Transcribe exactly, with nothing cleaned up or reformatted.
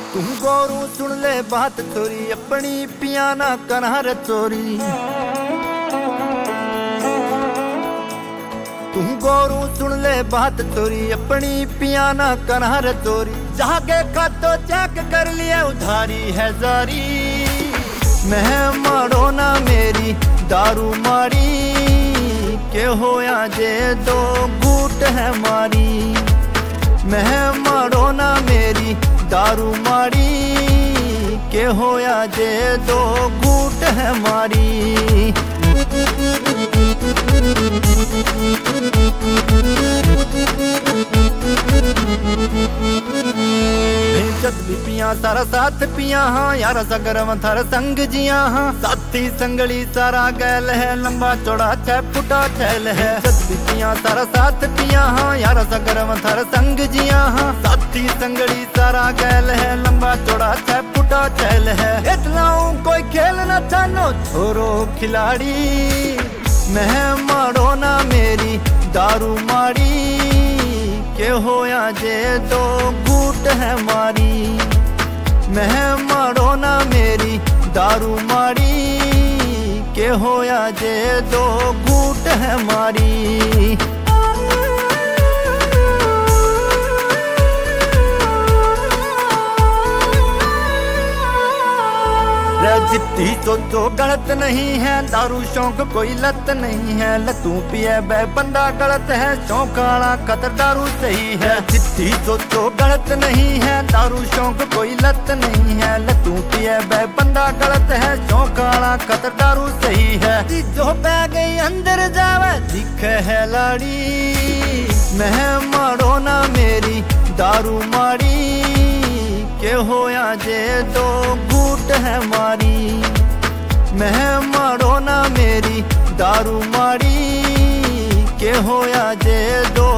तू गोरू सुन ले बात थोरी, अपनी पिया ना करहर चोरी। तू गोरू सुन ले बात थोरी, अपनी पिया ना करहर चोरी। जाके खातो चेक कर लिया उधारी है जारी। मैं मारो ना मेरी दारू मारी, के होया जे दो घूट है मारी। मैं मारो ना मेरी दारू मारी, के होया जे दो घूट है मारी। जद भी पिया सारा साथ पिया हाँ, यारा सगरम थर संग जिया हाँ। साथी संगली सारा गैल है, लंबा चौड़ा छह फुटा छैल है। जद भी पिया सारा साथ पिया हाँ, यारा सगरम थर संग जिया हाँ। साथी संगली सारा गैल है, लंबा चौड़ा छह फुटा छैल है। इतलाऊं कोई खेल न जानो छोरो खिलाड़ी। मैं मारो ना मेरी दारू मारी, के होया जे दो घूट है मारी। मैं मारो ना मेरी दारू मारी, के होया जे दो घूट है मारी। जिद्दी सोचो गलत नहीं है, दारू शौक कोई लत नहीं है। लतू पिए बे बंदा गलत है, शौक वाला कतर दारू सही है। जिद्दी सोचो गलत नहीं है, दारू शौक कोई लत नहीं है। लतू पिए बे बंदा गलत है, शौक वाला कतर दारू सही है। जो पै गई अंदर जावे दिखे है लाड़ी। मैं मारो ना मेरी दारू मारी, के होया जे दो घूट है मारी। मैं मारो ना मेरी दारू मारी, के होया जे दो